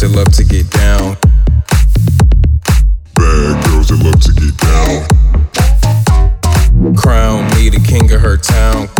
that love to get down. Bad girls that love to get down. Crown me the king of her town.